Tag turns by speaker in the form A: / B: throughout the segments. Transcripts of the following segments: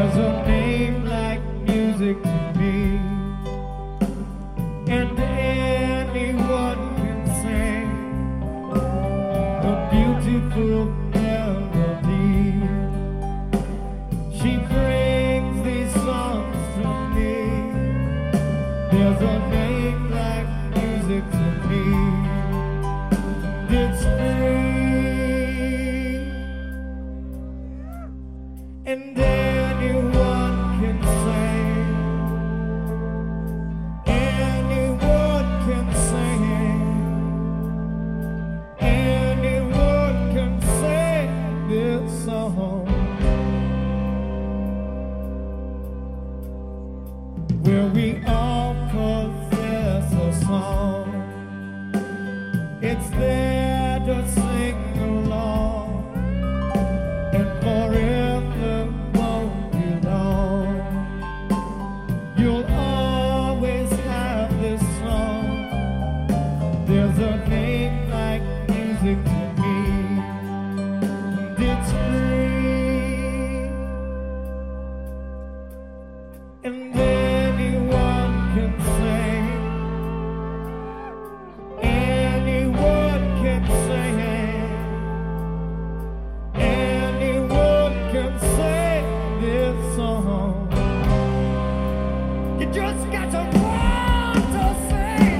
A: There's a name like music to me, and anyone can sing a beautiful melody. She brings these songs to me. There's a name like music to me. It's free, and anyone can sing. Anyone can sing. Anyone can sing this song. Where we all possess a song. It's there to sing along, and forever won't be long. You'll always have this song. There's a name like music to me, and it's free, and anyone can sing. Anyone can sing. Anyone can sing this song. You just got to want to sing.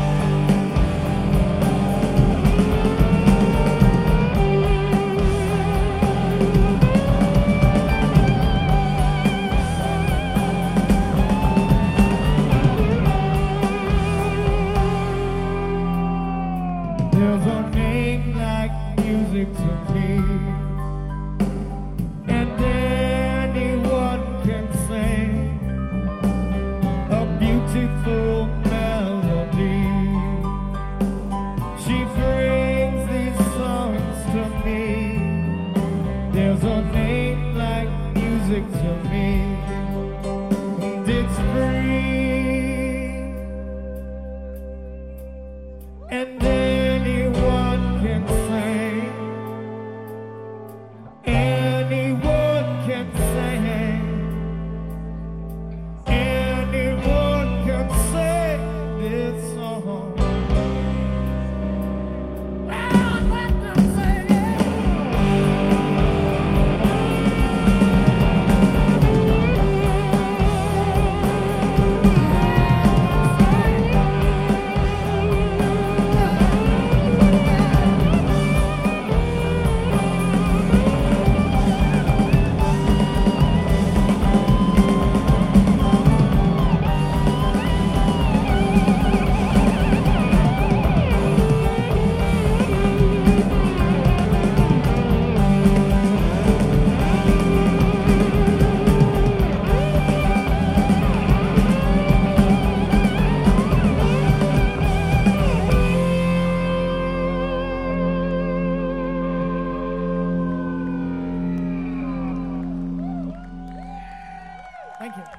A: There's a name like music to me, and anyone can sing a beautiful melody. She brings these songs to me. There's a name like music to me, and it's free, and anyone can sing. Anyone can sing. Anyone can sing this song. I'll let them sing it. Thank you.